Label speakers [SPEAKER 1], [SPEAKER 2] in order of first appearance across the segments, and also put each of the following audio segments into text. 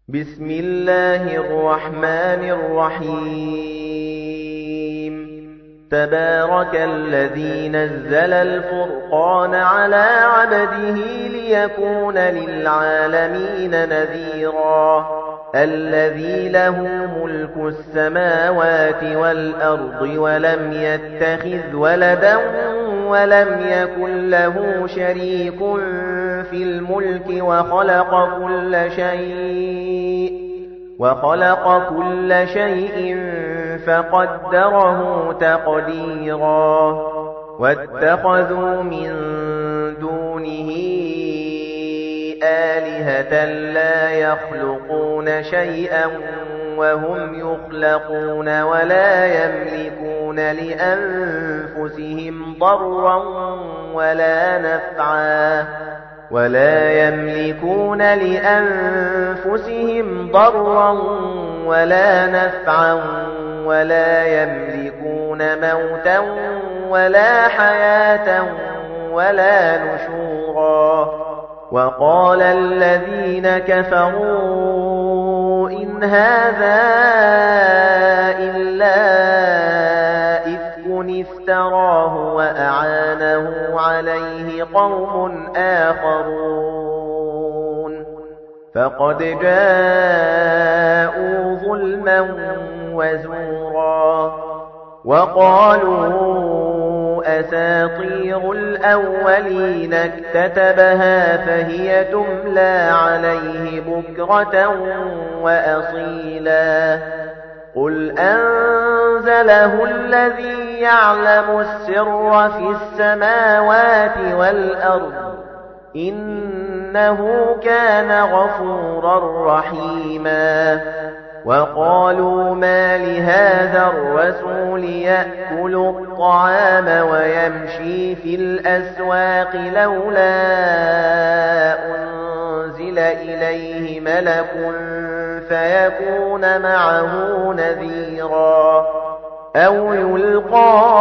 [SPEAKER 1] بسم الله الرحمن الرحيم تبارك الذي نزل الفرقان على عبده ليكون للعالمين نذيرا الذي له ملك السماوات والأرض ولم يتخذ ولدا ولم يكن له شريك في الملك وخلق كل شيء فقدره تقديرا واتخذوا من دونه آلهة لا يخلقون شيئا وهم يخلقون ولا يملكون لأنفسهم ضرا ولا نفعا ولا يملكون موتا ولا حياة ولا نشورا وقال الذين كفروا إن هذا إلا إفك افتراه وأعانه عليه قوم آخرون فقد جاءوا ظلما وزورا وقالوا أساطير الأولين اكتتبها فهي تملى عليه بكرة وأصيلا قل أنزله الذي يعلم السر في السماوات والأرض إنه كان غفورا رحيما وقالوا ما لهذا الرسول يأكل الطعام ويمشي في الأسواق لولا أنزل إليه ملك فيكون معه نذيرا أو يلقى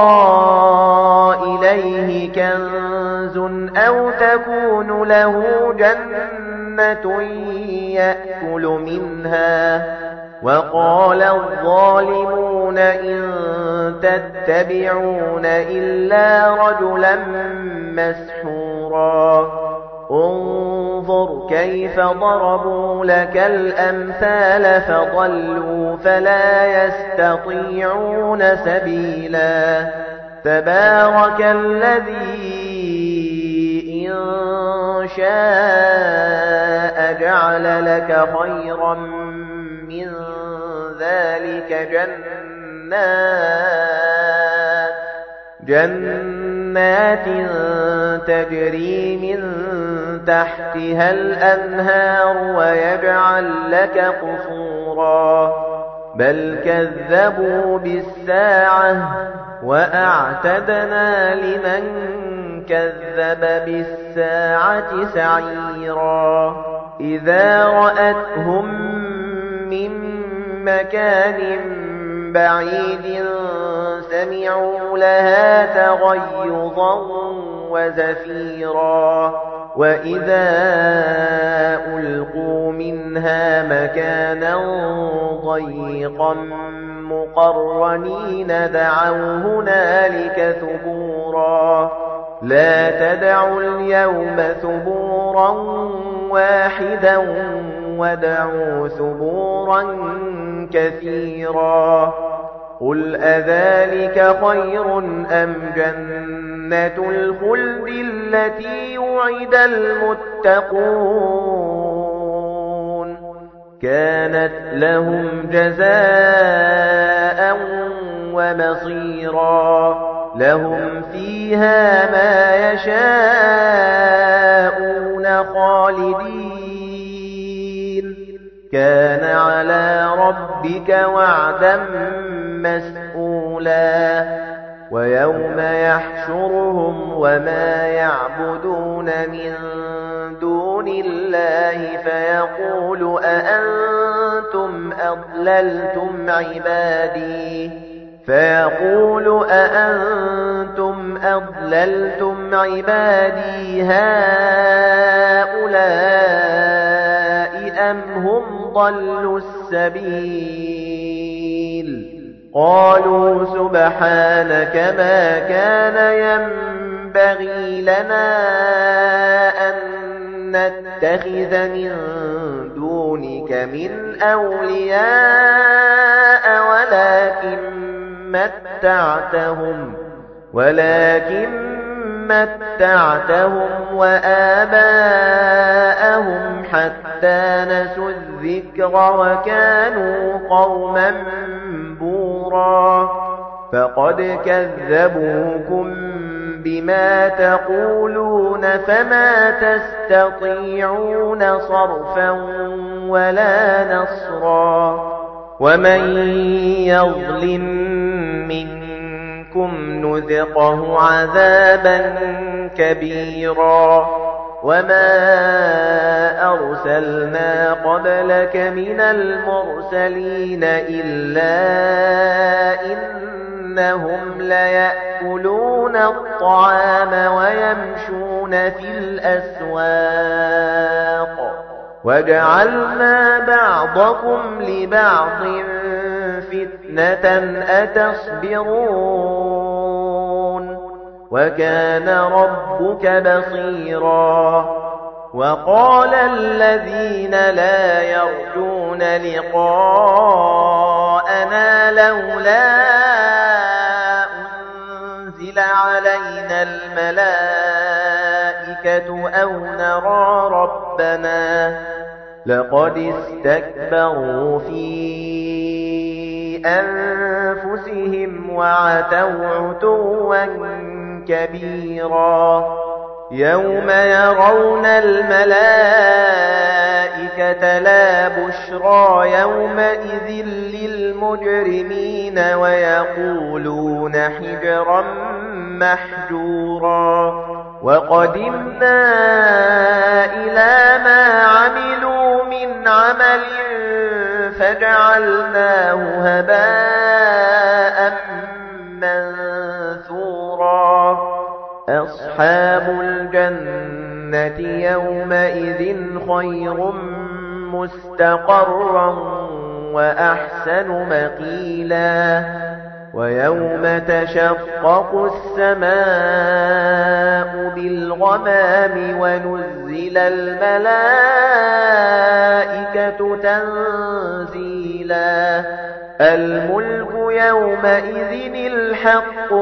[SPEAKER 1] إليه كنز أو تكون له جنة يأكل منها وقال الظالمون إن تتبعون إلا رجلا مسحورا انظر كيف ضربوا لك الأمثال فضلوا فلا يستطيعون سبيلا تبارك الذي إن شاء جعل لك خيرا من ذلك جنات تجري من تحتها الأنهار ويجعل لك قصورا بل كذبوا بالساعة وأعتدنا لمن كذب بالساعة سعيرا إذا رأتهم من مكان بعيد سمعوا لها تغيظا وزفيرا وإذا ألقوا منها مكانا ضيقا مقرنين دعوا هنالك ثبورا لا تدعوا اليوم ثبورا واحدا وادعوا ثبورا كثيرا قل أذلك خير أم جنة الخلد التي وعد المتقون كانت لهم جزاء ومصيرا لهم فيها ما يشاءون خالدين كان على ربك وعدا مسئولا ويوم يحشرهم وما يعبدون من دون الله فيقول أأنتم أضللتم عبادي هؤلاء أَمْ هُمْ ضَلُّوا السَّبِيلَ قَالُوا سُبْحَانَكَ مَا كَانَ يَنبَغِي لَنَا أَن نَّتَّخِذَ مِن دُونِكَ مِنْ أَوْلِيَاءَ ولكن متعتهم وآباءهم حتى نسوا الذكر وكانوا قوما بورا فقد كذبوكم بما تقولون فما تستطيعون صرفا ولا نصرا ومن يظلم منكم نذقه عذابا كبيرا وما أرسلنا قبلك من المرسلين إلا إنهم ليأكلون الطعام ويمشون في الأسواق وجعلنا بعضكم لبعض فتنة أتصبرون وكان ربك بصيرا وقال الذين لا يرجون لقاءنا لولا أنزل علينا الملائكة أو نرى ربنا لقد استكبروا في أنفسهم وعتوا عتوا كبيرا يوم يرون الملائكة لا بشرى يومئذ للمجرمين ويقولون حجرا محجورا وقدمنا إلى ما عملوا من عمل فجعلناه هباء منثورا أصحاب الجنة يومئذ خير مستقرا وأحسن مقيلا ويوم تشقق السماء بالغمام ونزل الملائكة تنزيلا الملك يومئذ الحق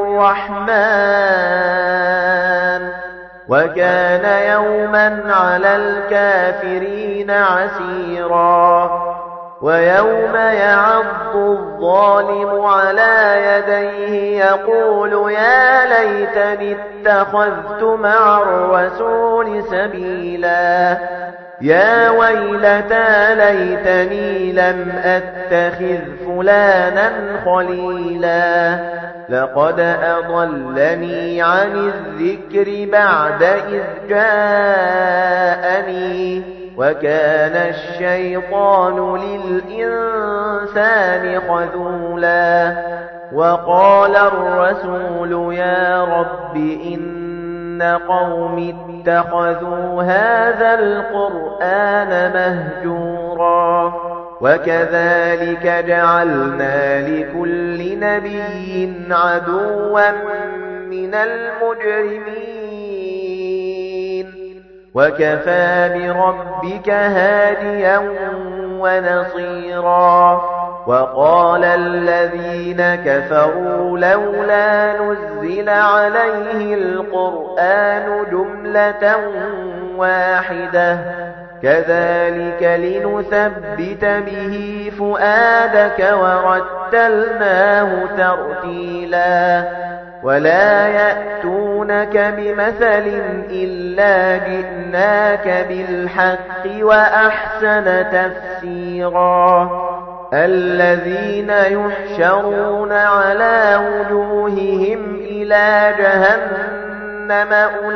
[SPEAKER 1] للرحمن وكان يوما على الكافرين عسيرا ويوم يعض الظالم على يديه يقول يا ليتني اتخذت مع الرسول سبيلا يا ويلتى ليتني لم أتخذ فلانا خليلا لقد أضلني عن الذكر بعد إذ جاءني وكان الشيطان للإنسان خذولا وقال الرسول يا رب إن قوم اتخذوا هذا القرآن مهجورا وكذلك جعلنا لكل نبي عدوا من المجرمين وكفى بربك هاديا ونصيرا وقال الذين كفروا لولا نزل عليه القرآن جملة واحدة كذلك لنثبت به فؤادك ورتلناه ترتيلا ولا يأتونك بمثل إلا جئناك بالحق وأحسن تفسيرا الذين يحشرون على وجوههم إلى جهنم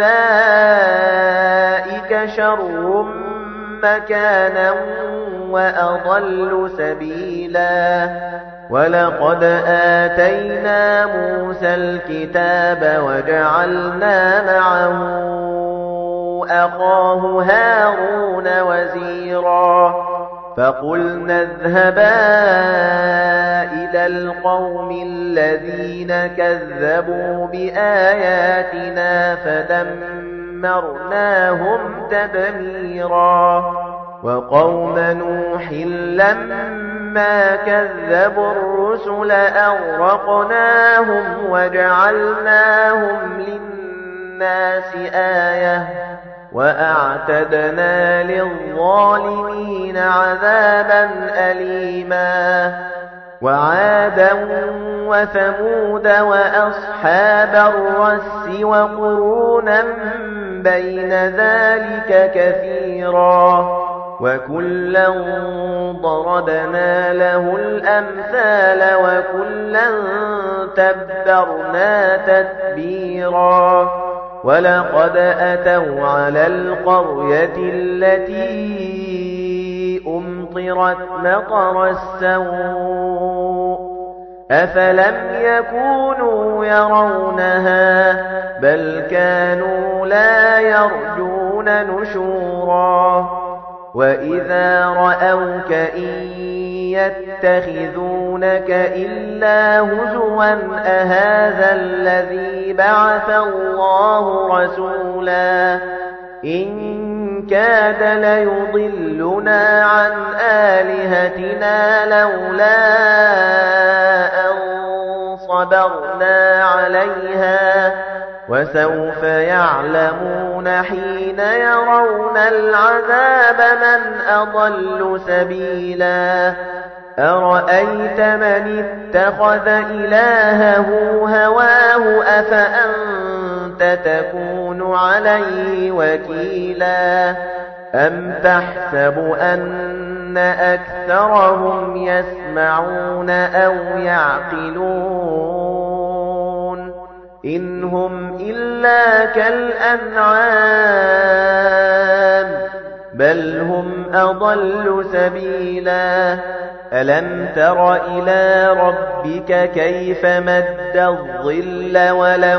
[SPEAKER 1] أولئك شر مكانا وأضل سبيلا ولقد آتينا موسى الكتاب وجعلنا معه أخاه هارون وزيرا فقلنا اذهبا إلى القوم الذين كذبوا بآياتنا فدمرناهم تدميرا وقوم نوح لما كذبوا الرسل أغرقناهم وجعلناهم للناس آية وأعتدنا للظالمين عذابا أليما وعادا وثمود وأصحاب الرس وقرونا بين ذلك كثيرا وكلا ضربنا له الأمثال وكلا تبرنا تتبيرا ولقد أتوا على القرية التي أمطرت مطر السوء أفلم يكونوا يرونها بل كانوا لا يرجون نشورا وإذا رأوك إن يتخذونك إلا هزوا أهذا الذي بعث الله رسولا إن كاد ليضلنا عن آلهتنا لولا أن صبرنا عليها وسوف يعلمون حين يرون العذاب من أضل سبيلا أرأيت من اتخذ إلهه هواه أفأنت تكون عليه وكيلا أم تحسب أن أكثرهم يسمعون أو يعقلون إن هم إلا كالأنعام بل هم أضل سبيلا ألم تر إلى ربك كيف مد الظل ولو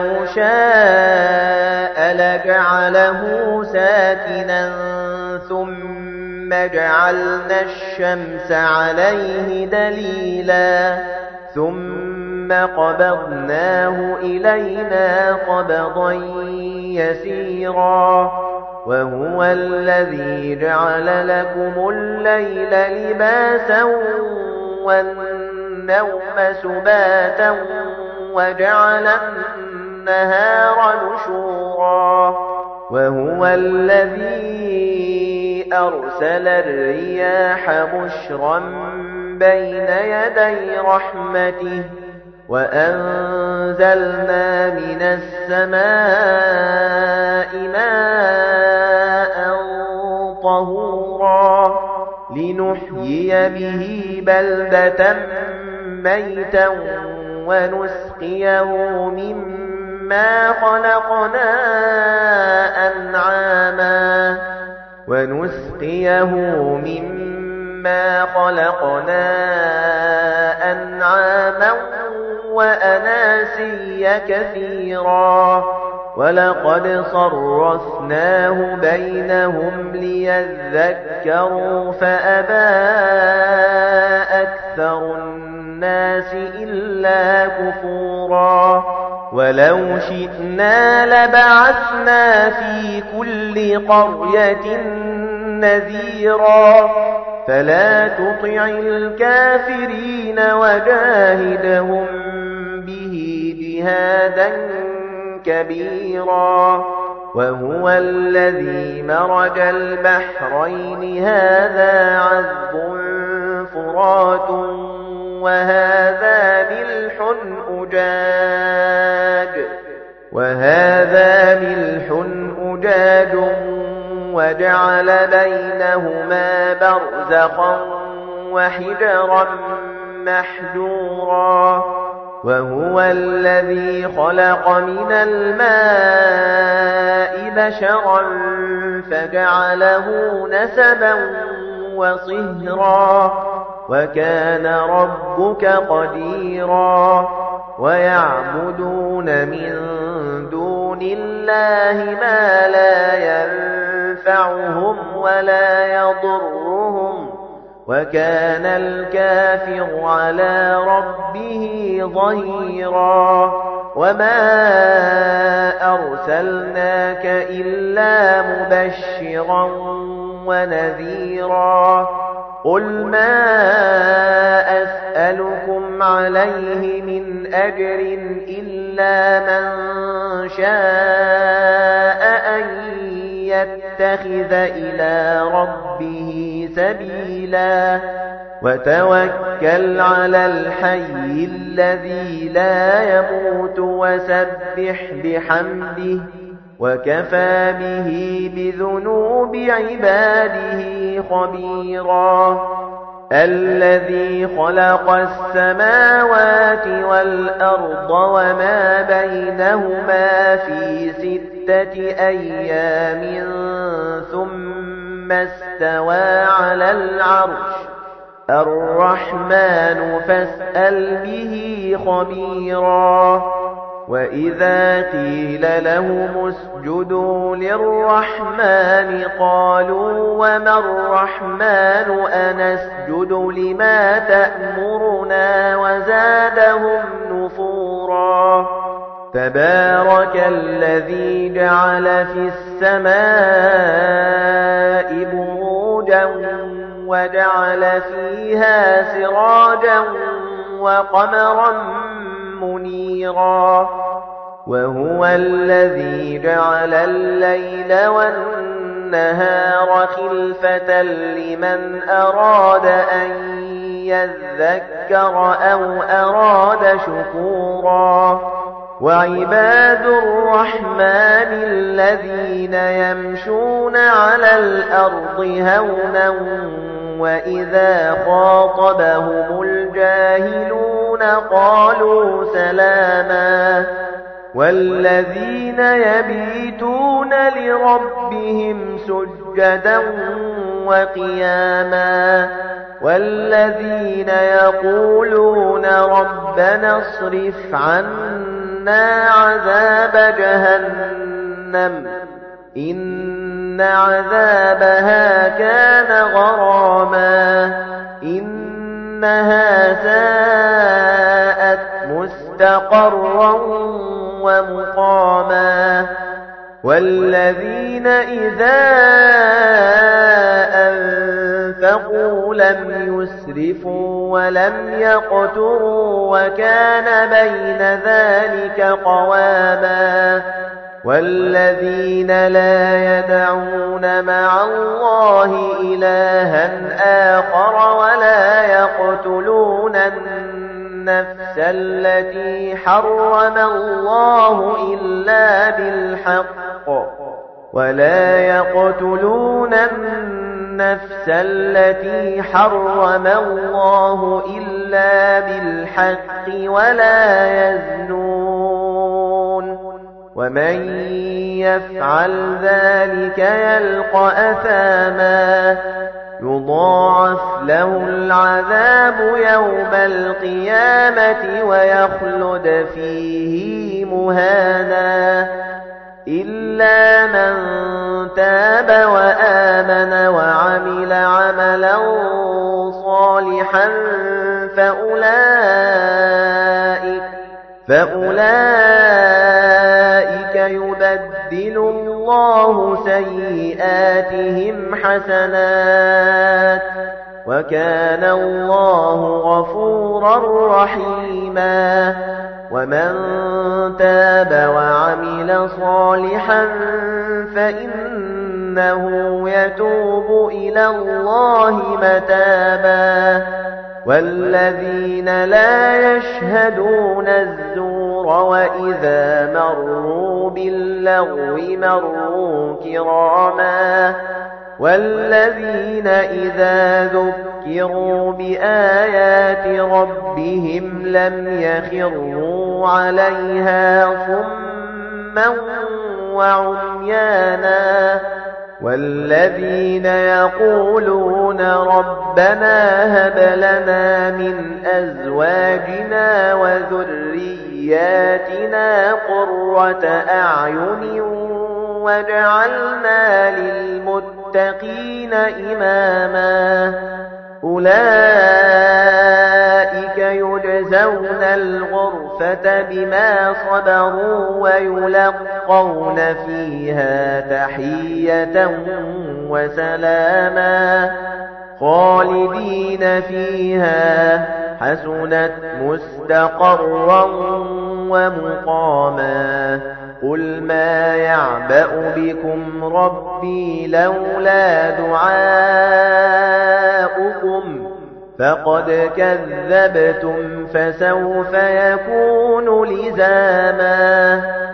[SPEAKER 1] شاء لجعله ساكنا ثم جعلنا الشمس عليه دليلا ثم قبضناه إلينا قبضا يسيرا وهو الذي جعل لكم الليل لباسا والنوم سباتا وجعل النهار نشورا وهو الذي أرسل الرياح بشرا بين يدي رحمته وأنزلنا من السماء ماء طهورا لنحيي به بلدة ميتا ونسقيه مما خلقنا أنعاما وأناسيا كثيرا ولقد صرفناه بينهم ليذكروا فأبى أكثر الناس إلا كفورا ولو شئنا لبعثنا في كل قرية نذيرا فلا تطع الكافرين وجاهدهم به جهادا كبيرا وهو الذي مرج البحرين هذا عذب فرات وهذا ملح أجاج وجعل بينهما برزخا وحجرا محجورا وهو الذي خلق من الماء بشرا فجعله نسبا وصهرا وكان ربك قديرا ويعبدون من دون الله ما لا ينفع ينفعهم ولا يضرهم وكان الكافر على ربه ظهيرا وما أرسلناك إلا مبشرا ونذيرا قل ما أسألكم عليه من أجر إلا من شاء أن يتخذ إلى ربه سبيلا وتوكل على الحي الذي لا يموت وسبح بحمده وكفى به بذنوب عباده خبيرا الذي خلق السماوات والأرض وما بينهما في 6 أيام ثم استوى على العرش الرحمن فاسأل به خبيرا وإذا قيل لهم اسجدوا للرحمن قالوا وما الرحمن أنسجد لما تأمرنا وزادهم نفورا تبارك الذي جعل في السماء بروجا وجعل فيها سراجا وقمرا منيرا وهو الذي جعل الليل والنهار خلفة لمن أراد أن يذكر أو أراد شكورا وعباد الرحمن الذين يمشون على الأرض هونا وإذا خاطبهم الجاهلون قالوا سلاما والذين يبيتون لربهم سجدا وقياما والذين يقولون ربنا اصرف عنا عذاب جهنم إن عذابها كان غراما إنها ساءت مستقرا ومقاما والذين إذا أنفقوا لم يسرفوا ولم يقتروا وكان بين ذلك قواما والذين لا يدعون مع الله إلها آخر ولا يقتلون النفس التي حرم الله إلا بالحق ولا يقتلون النفس التي حرم الله إلا بالحق ولا يزنون ومن يفعل ذلك يلقى أثاما يضاعف له العذاب يوم القيامة ويخلد فيه مهانا إلا من تاب وآمن وعمل عملا صالحا فأولئك يبدل الله سيئاتهم حسنات وكان الله غفورا رحيما ومن تاب وعمل صالحا فإنه يتوب إلى الله متابا والذين لا يشهدون الزور وإذا مروا باللغو مروا كراما والذين إذا ذكروا بآيات ربهم لم يخروا عليها صما وعميانا والذين يقولون ربنا هب لنا من أزواجنا وذرياتنا قرة أعين وَجَعَلْنَا لِلْمُتَّقِينَ إِمَامًا أُولَئِكَ يُجْزَوْنَ الْغُرْفَةَ بِمَا صَبَرُوا وَيُلَقَّوْنَ فِيهَا تَحِيَّةً وَسَلَامًا خَالِدِينَ فِيهَا حَسُنَتْ مُسْتَقَرًّا وَمُقَامًا قُلْ مَا يَعْبَأُ بِكُمْ رَبِّي لَوْلَا دُعَاؤُكُمْ فَقَدْ كَذَّبْتُمْ فَسَوْفَ يَكُونُ لِزَامًا